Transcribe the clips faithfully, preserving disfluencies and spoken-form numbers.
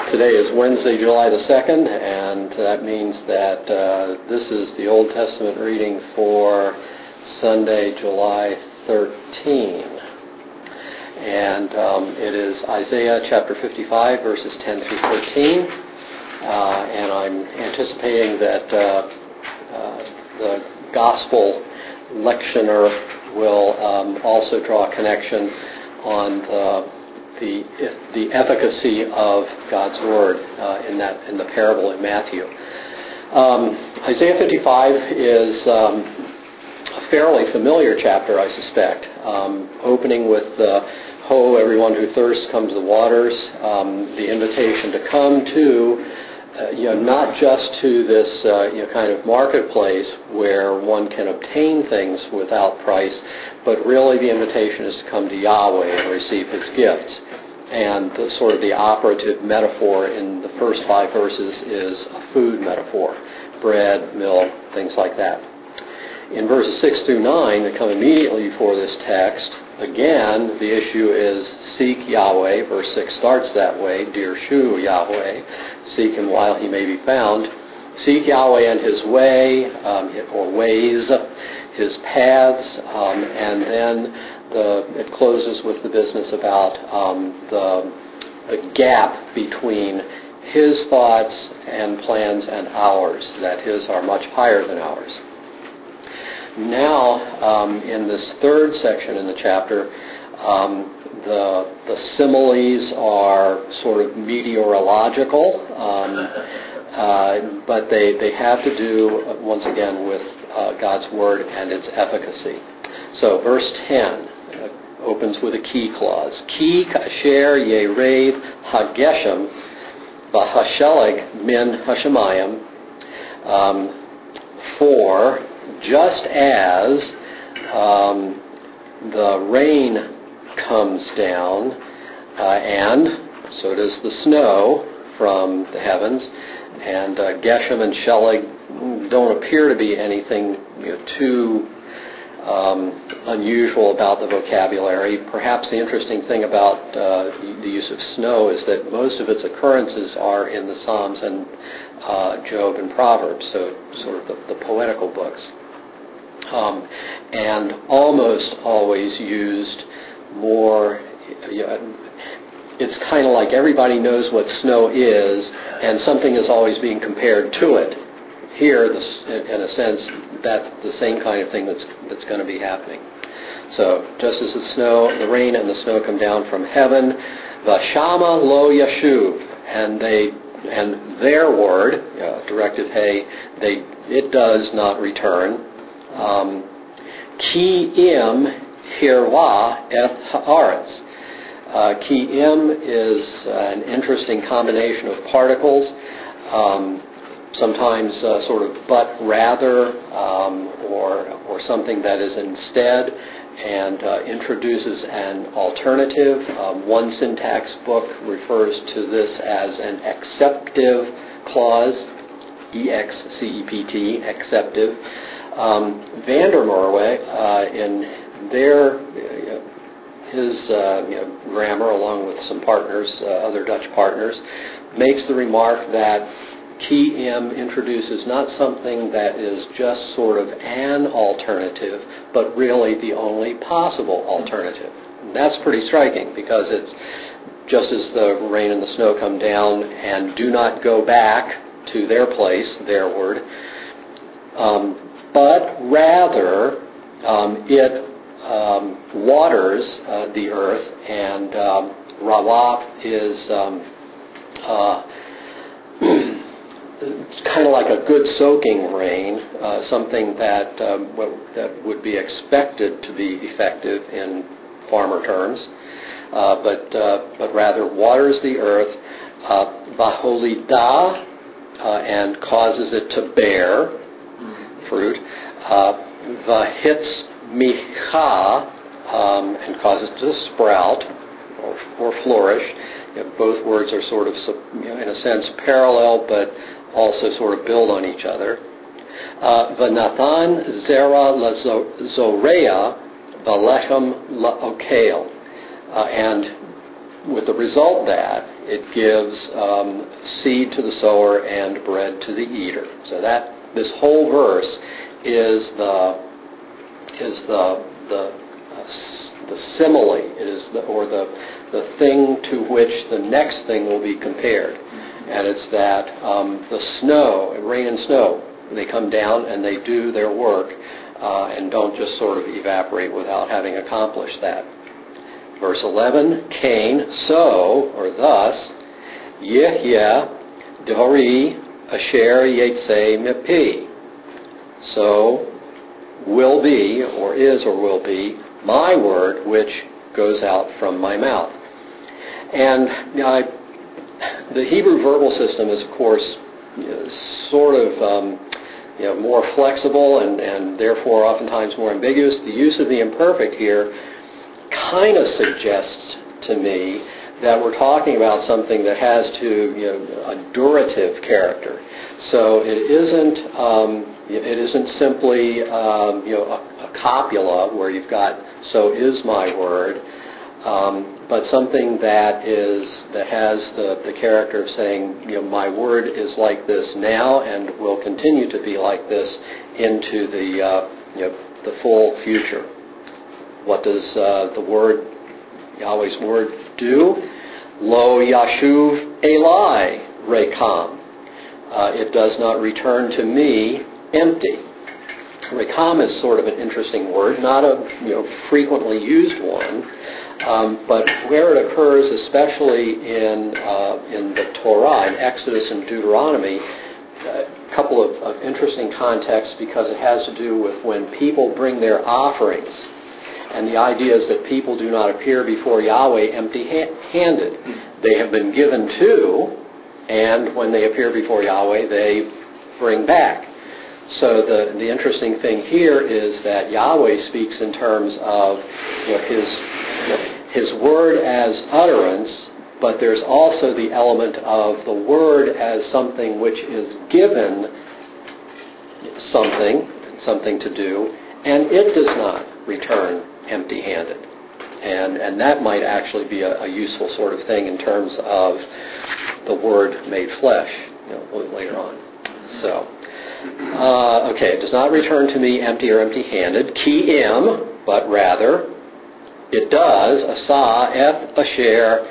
Today is Wednesday, July the second, and that means that uh, this is the Old Testament reading for Sunday, July thirteenth. And um, it is Isaiah chapter fifty-five, verses ten through thirteen. Uh, and I'm anticipating that uh, uh, the gospel lectioner will um, also draw a connection on the the the efficacy of God's word uh, in that in the parable in Matthew. Um, Isaiah fifty-five is um, a fairly familiar chapter, I suspect, um, opening with the "Ho, everyone who thirsts, come to the waters," um, the invitation to come to, uh, you know, not just to this uh, you know, kind of marketplace where one can obtain things without price, but really the invitation is to come to Yahweh and receive His gifts. And the, sort of the operative metaphor in the first five verses is a food metaphor: bread, milk, things like that. In verses six through nine that come immediately before this text, again, the issue is seek Yahweh. Verse six starts that way: Dirshu Yahweh, seek Him while He may be found. Seek Yahweh and His way, um, or ways, His paths, um, and then the, it closes with the business about um, the, the gap between His thoughts and plans and ours, that His are much higher than ours. Now, um, in this third section in the chapter, um, the, the similes are sort of meteorological, um, uh, but they, they have to do, once again, with uh, God's Word and its efficacy. So, verse ten uh, opens with a key clause. Ki kasher yerev hageshem v'hasheleg min hashemayim. Um, for just as um, the rain comes down, uh, and so does the snow from the heavens, and uh, Geshem and Sheleg don't appear to be anything you know, too um, unusual about the vocabulary. Perhaps the interesting thing about uh, the use of snow is that most of its occurrences are in the Psalms and uh, Job and Proverbs, so sort of the, the poetical books. Um, and almost always used more, you know, it's kind of like everybody knows what snow is, and something is always being compared to it. Here, this, in a sense, that's the same kind of thing that's that's going to be happening. So, just as the snow, the rain and the snow come down from heaven, Vashama lo yashuv, and they and their word, uh, directed hey, they it does not return. Um, Ki im hirwa eth haaretz. Uh, ki im is an interesting combination of particles, um, sometimes uh, sort of but rather, um, or or something that is instead, and uh, introduces an alternative. Um, one syntax book refers to this as an exceptive clause, E X C E P T, exceptive. Um, Vandermerwe, uh, in their uh, his uh, you know, grammar, along with some partners, uh, other Dutch partners, makes the remark that ki im introduces not something that is just sort of an alternative, but really the only possible alternative. And that's pretty striking, because it's just as the rain and the snow come down and do not go back to their place, their word, um, but rather um, it um, waters uh, the earth, and um, rawah is um, uh, kind of like a good soaking rain, uh, something that, um, w- that would be expected to be effective in farmer terms, uh, but uh, but rather waters the earth, baholidah, uh, uh, and causes it to bear fruit, uh, vahitz micha, um, and causes it to sprout or, or flourish. You know, both words are sort of, you know, in a sense, parallel, but also sort of build on each other. V'nathan zera lazorea v'lechem la'okel, and with the result that it gives um, seed to the sower and bread to the eater. So that this whole verse is the is the the uh, the simile. It is the or the the thing to which the next thing will be compared, and it's that um, the snow, rain and snow, they come down and they do their work uh, and don't just sort of evaporate without having accomplished that. Verse eleven, Cain, so, or thus, Yehya Dori Asher Yetzei Mipi. So will be, or is or will be, my word which goes out from my mouth. And you know, I, the Hebrew verbal system is, of course, you know, sort of um, you know, more flexible and, and therefore oftentimes more ambiguous. The use of the imperfect here kind of suggests to me that we're talking about something that has to, you know, a durative character. So it isn't, um, it isn't simply, um, you know, a, a copula where you've got "so is my word," um, but something that is that has the, the character of saying, you know, my word is like this now and will continue to be like this into the, uh, you know, the full future. What does uh, the word, Yahweh's word, do? Lo yashuv Eli rekam. Uh, it does not return to me empty. Rekam is sort of an interesting word, not a you know frequently used one, um, but where it occurs, especially in uh, in the Torah, in Exodus and Deuteronomy, a couple of, of interesting contexts because it has to do with when people bring their offerings. And the idea is that people do not appear before Yahweh empty-handed. They have been given to, and when they appear before Yahweh, they bring back. So the, the interesting thing here is that Yahweh speaks in terms of you know, his, you know, his word as utterance, but there's also the element of the word as something which is given something, something to do, and it does not return empty-handed. And and that might actually be a, a useful sort of thing in terms of the Word made flesh, you know, later on. So, uh, okay, it does not return to me empty or empty-handed, ki im, but rather, it does, asa eth asher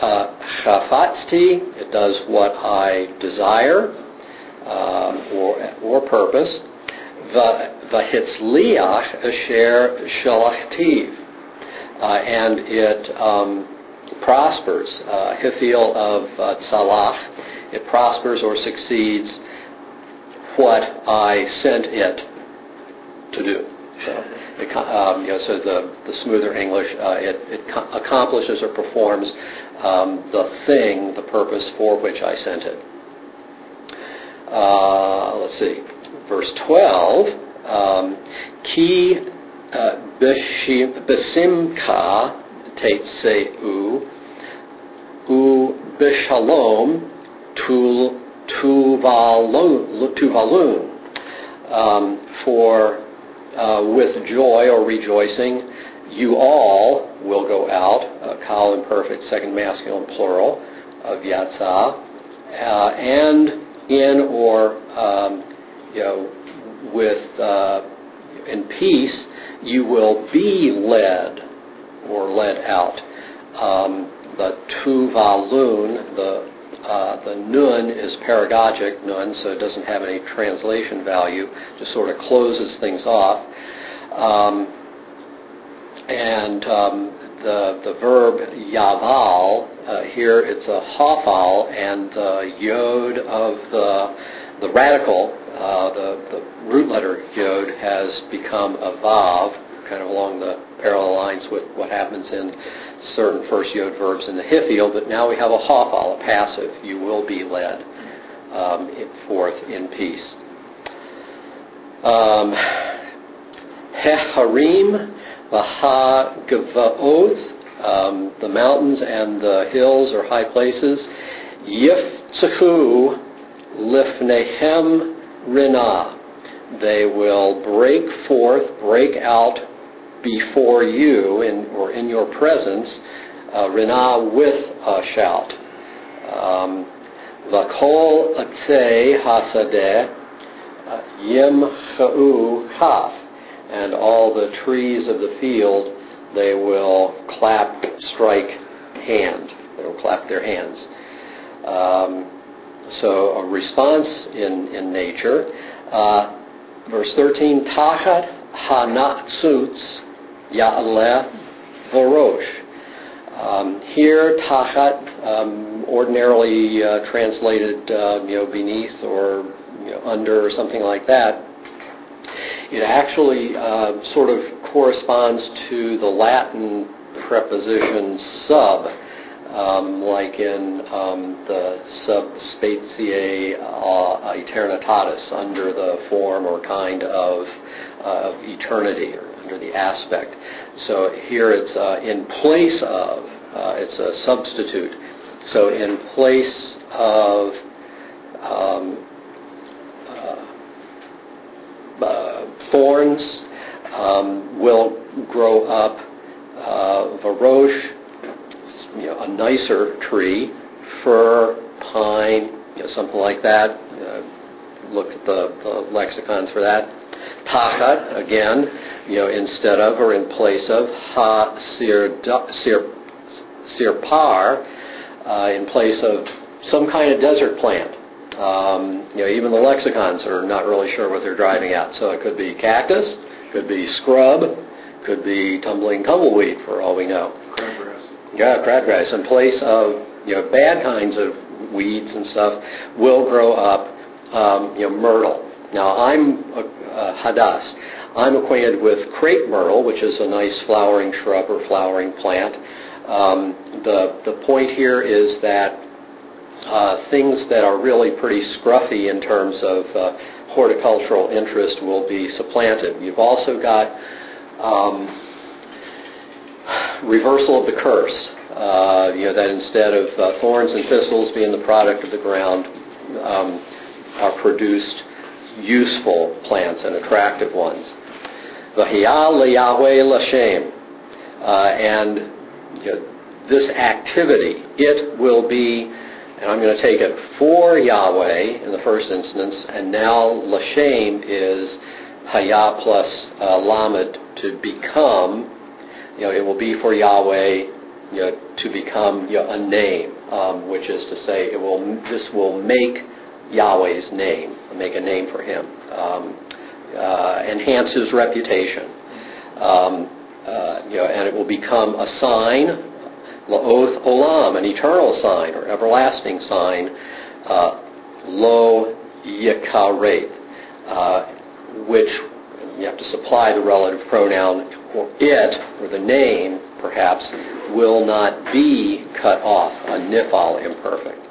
chafatzti, it does what I desire, um, or, or purpose, Vahitzliach asher shalachtiv, uh, and it um, prospers. Uh, Hithiel of uh, Tzalach, it prospers or succeeds what I sent it to do. So, it, um, you know, so the, the smoother English, uh, it, it co- accomplishes or performs um, the thing, the purpose for which I sent it. Uh, let's see. Verse twelve, um, Ki besimka teitzeu u beshalom tuvalun. Um, for uh, with joy or rejoicing, you all will go out. Uh, Kal imperfect, second masculine plural of yatsa, uh, and in or um, you know, with uh, in peace, you will be led or led out. Um, the tuvalun, the uh, the nun is paragogic nun, so it doesn't have any translation value. Just sort of closes things off. Um, and um, the the verb yaval uh, here it's a hafal, and the yod of the the radical. Uh, the, the root letter yod has become a vav, kind of along the parallel lines with what happens in certain first yod verbs in the Hithiel, but now we have a hafal, a passive. You will be led um, forth in peace. Um, Heharim v'ha-gavaoth, um, the mountains and the hills or high places, Yiftzehu lifnehem Rinah, they will break forth, break out before you, in, or in your presence, uh, Rinah with a shout. Um, V'kol atzei hasadeh yimcha'u kaf. And all the trees of the field, they will clap, strike hand. They will clap their hands. Um, so a response in, in nature. Uh, verse thirteen, Tachat hanatzutz ya'aleh vorosh. Um, here, Tachat, um, ordinarily uh, translated, uh, you know, beneath or you know, under or something like that. It actually uh, sort of corresponds to the Latin preposition sub, um, like in um, the sub specie uh, aeternitatis, under the form or kind of, uh, of eternity, or under the aspect. So here it's uh, in place of, uh, it's a substitute. So in place of um, Uh, thorns um, will grow up uh, varosh, you know, a nicer tree, fir, pine, you know, something like that. Uh, look at the, the lexicons for that. Tachat, again, you know, instead of or in place of. Ha sir, sir, sirpar, uh, in place of some kind of desert plant. Um, you know, even the lexicons are not really sure what they're driving at. So it could be cactus, could be scrub, could be tumbling tumbleweed, for all we know. Crabgrass. Yeah, crabgrass. In place of, you know, bad kinds of weeds and stuff, will grow up, um, you know, myrtle. Now, I'm uh, uh, Hadass. I'm acquainted with crepe myrtle, which is a nice flowering shrub or flowering plant. Um, the the point here is that Uh, things that are really pretty scruffy in terms of uh, horticultural interest will be supplanted. You've also got um, reversal of the curse. Uh, you know, that instead of uh, thorns and thistles being the product of the ground, um, are produced useful plants and attractive ones. V'hiyah leYahweh l'Shem. And you know, this activity, it will be. And I'm going to take it for Yahweh in the first instance, and now L'Shem is Hayah plus uh, Lamed, to become. You know, it will be for Yahweh, you know, to become, you know, a name, um, which is to say, it will. This will make Yahweh's name, make a name for Him, um, uh, enhance His reputation, um, uh, you know, and it will become a sign. La'oth olam, an eternal sign or everlasting sign, uh, lo yikareth, uh, which you have to supply the relative pronoun, or it, or the name, perhaps, will not be cut off, a nifal imperfect.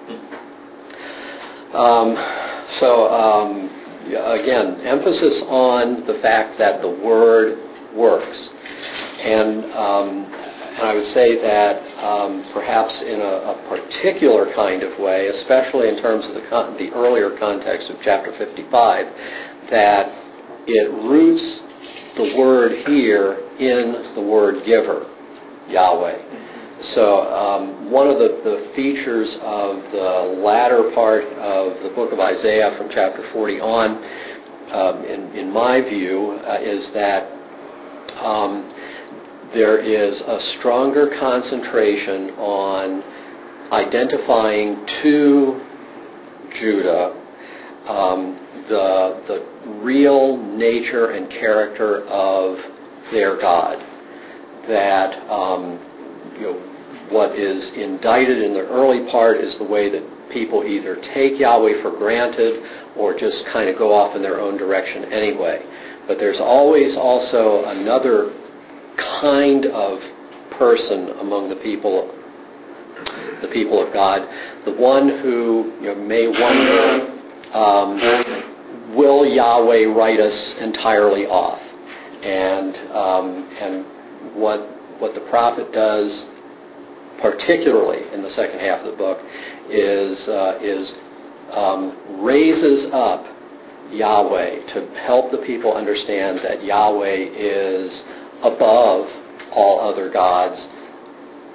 Um, so, um, again, emphasis on the fact that the word works. And um, And I would say that um, perhaps in a, a particular kind of way, especially in terms of the, con- the earlier context of chapter fifty-five, that it roots the word here in the word giver, Yahweh. So um, one of the, the features of the latter part of the book of Isaiah from chapter forty on, um, in, in my view, uh, is that um, there is a stronger concentration on identifying to Judah um, the the real nature and character of their God. That um, you know, what is indicted in the early part is the way that people either take Yahweh for granted or just kind of go off in their own direction anyway. But there's always also another kind of person among the people, the people of God, the one who, you know, may wonder, um, will Yahweh write us entirely off? And um, and what what the prophet does, particularly in the second half of the book, is uh, is um, raises up Yahweh to help the people understand that Yahweh is above all other gods,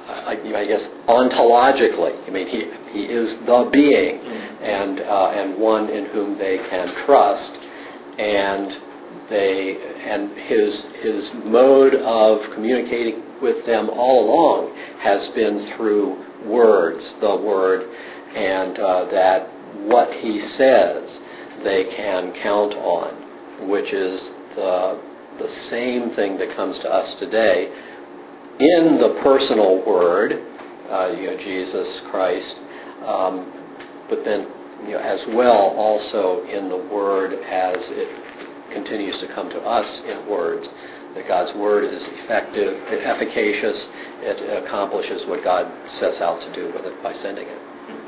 I, I guess, ontologically. I mean, he he is the being, and uh, and one in whom they can trust, and they and his his mode of communicating with them all along has been through words, the word, and uh, that what he says they can count on, which is the the same thing that comes to us today in the personal word, uh, you know, Jesus Christ, um, but then, you know, as well also in the word as it continues to come to us in words. That God's word is effective, efficacious, it accomplishes what God sets out to do with it by sending it.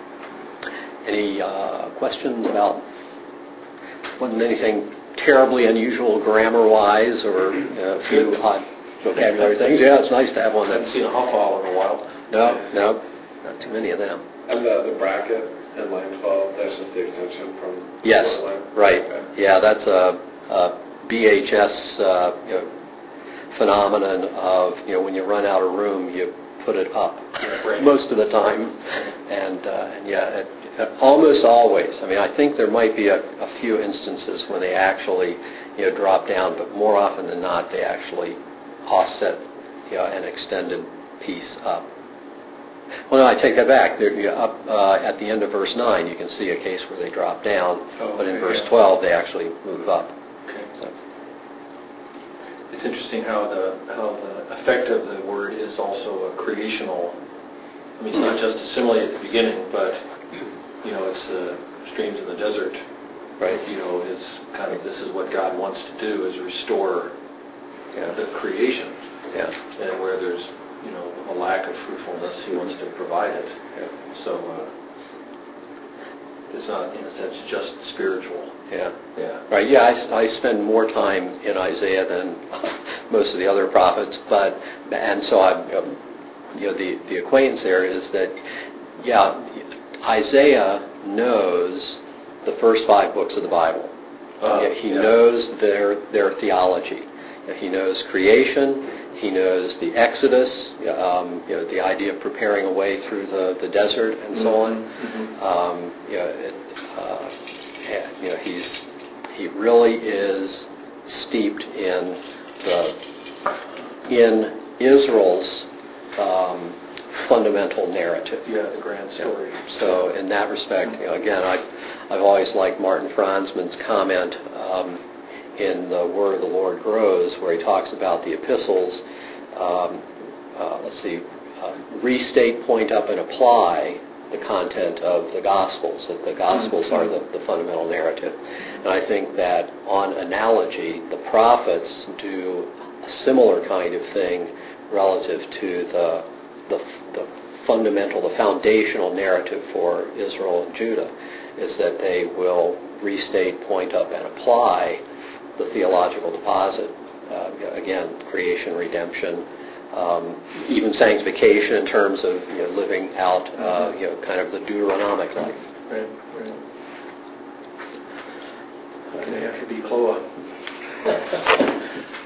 Any uh, questions about, wasn't anything terribly unusual grammar-wise or uh, a few odd vocabulary things? Yeah, it's nice to have one I haven't that's... seen a Hoffall in a while. No, no, not too many of them. And the, the bracket in line twelve, that's just the extension from... Yes, line. right. Okay. Yeah, that's a, a B H S uh, you know, phenomenon of, you know, when you run out of room, you put it up Right. most of the time. And, uh, and yeah, it, it, almost always. I mean, I think there might be a, a few instances when they actually, you know, drop down, but more often than not, they actually offset, you know, an extended piece up. Well, no, I take that back. They're, you know, up uh, at the end of verse nine, you can see a case where they drop down, Oh, but in okay, verse yeah. twelve, they actually move up. Okay. So, It's interesting how the how the effect of the word is also a creational. I mean, it's not just a simile at the beginning, but you know, it's the streams in the desert. right? You know, is kind of this is what God wants to do is restore Yeah. the creation, Yeah. and where there's you know a lack of fruitfulness, He wants to provide it. Yeah. So uh, it's not in a sense just spiritual. Yeah. Yeah. Right. Yeah. I, I spend more time in Isaiah than most of the other prophets, but and so I, um, you know, the the acquaintance there is that, yeah, Isaiah knows the first five books of the Bible. Uh, Yeah, he yeah. knows their their theology. He knows creation. He knows the Exodus. Um, you know, the idea of preparing a way through the, the desert and so Mm-hmm. on. Mm-hmm. Um, you know, it, uh, yeah, you know, he's he really is steeped in the in Israel's um, fundamental narrative. Yeah, the grand story. So in that respect, you know, again, I've, I've always liked Martin Franzman's comment um, in The Word of the Lord Grows, where he talks about the epistles, um, uh, let's see, uh, restate, point up, and apply the content of the Gospels, that the Gospels are the, the fundamental narrative. And I think that on analogy, the prophets do a similar kind of thing relative to the the, the fundamental, the foundational narrative for Israel and Judah, is that they will restate, point up, and apply the theological deposit. Uh, again, creation, redemption, um, even sanctification in terms of, you know, living out, uh, you know, kind of the Deuteronomic life. Right, right. Okay, I could be Chloe.